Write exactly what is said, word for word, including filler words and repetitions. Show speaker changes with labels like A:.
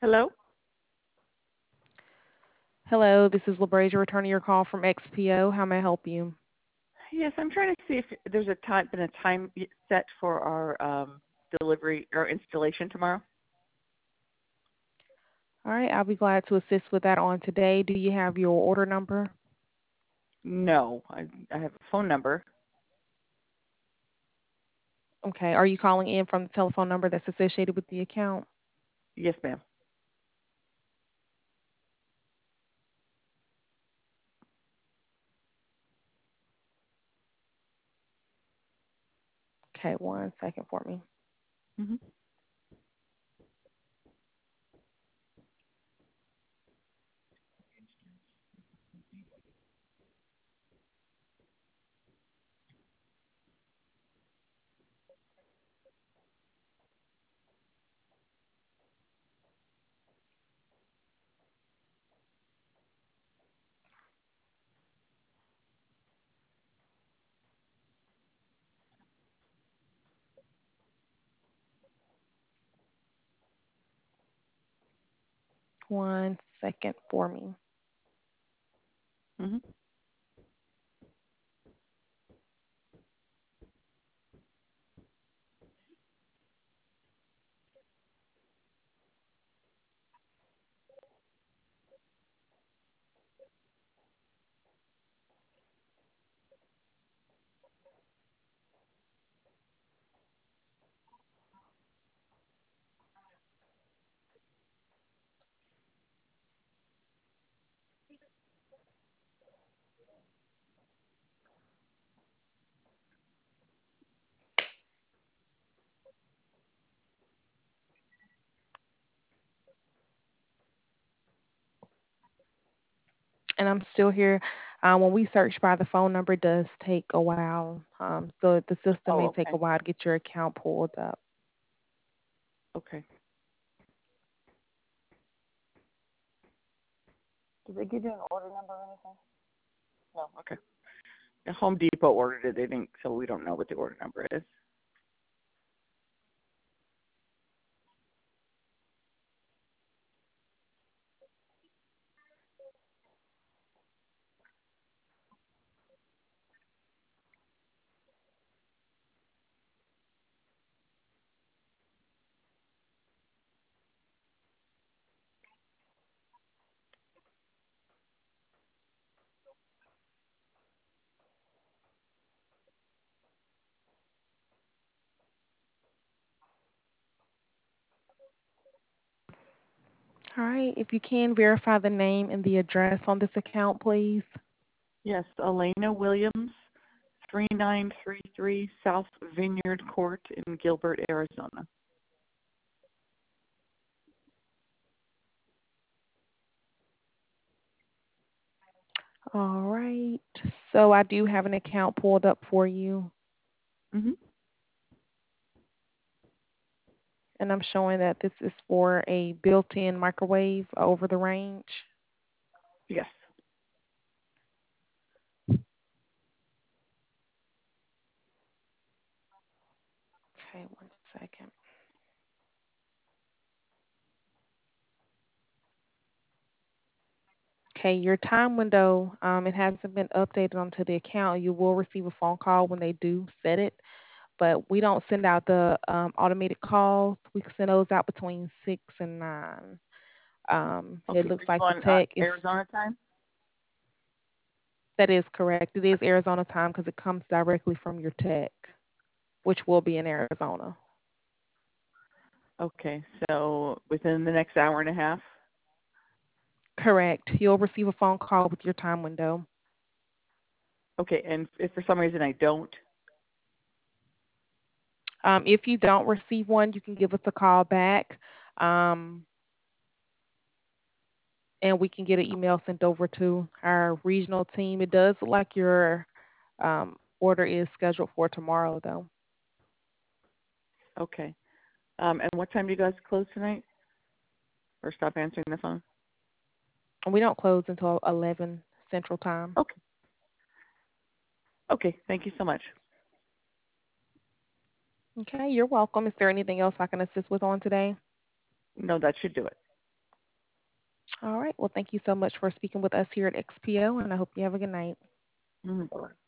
A: Hello?
B: Hello, this is LaBrasia returning your call from X P O. How may I help you?
A: Yes, I'm trying to see if there's a time been a time set for our um, delivery or installation tomorrow.
B: All right, I'll be glad to assist with that on today. Do you have your order number?
A: No, I, I have a phone number.
B: Okay, are you calling in from the telephone number that's associated with the account?
A: Yes, ma'am.
B: Okay, one second for me.
A: Mm-hmm.
B: One second for me.
A: Mm-hmm.
B: And I'm still here. Uh, when we search by the phone number, it does take a while. Um, so the system
A: Oh,
B: may take
A: okay.
B: a while to get your account pulled up.
A: Okay. Did they give you an order number or anything? No. Okay. The Home Depot ordered it. They didn't, so we don't know what the order number is.
B: All right, if you can verify the name and the address on this account, please.
A: Yes, Elena Williams, three nine three three South Vineyard Court in Gilbert, Arizona.
B: All right. So I do have an account pulled up for you,
A: Mm-hmm.
B: and I'm showing that this is for a built-in microwave over the range.
A: Yes.
B: Okay, one second. Okay, your time window, um, it hasn't been updated onto the account. You will receive a phone call when they do set it, but we don't send out the um, automated calls. We send those out between six and nine. Um, it
A: Okay.
B: looks
A: Are you
B: like the
A: on uh,
B: tech is
A: Arizona time?
B: that is correct. It is Arizona time because it comes directly from your tech, which will be in Arizona.
A: Okay. So within the next hour and a half?
B: Correct. You'll receive a phone call with your time window.
A: Okay. And if for some reason I don't,
B: Um, if you don't receive one, you can give us a call back, um, and we can get an email sent over to our regional team. It does look like your um, order is scheduled for tomorrow, though.
A: okay. Um, and what time do you guys close tonight? Or stop answering the phone?
B: And we don't close until eleven Central Time.
A: Okay. Okay. Thank you so much.
B: Okay, you're welcome. Is there anything else I can assist with on today?
A: No, that should do it.
B: All right. Well, thank you so much for speaking with us here at X P O, and I hope you have a good night.
A: Mm, bye.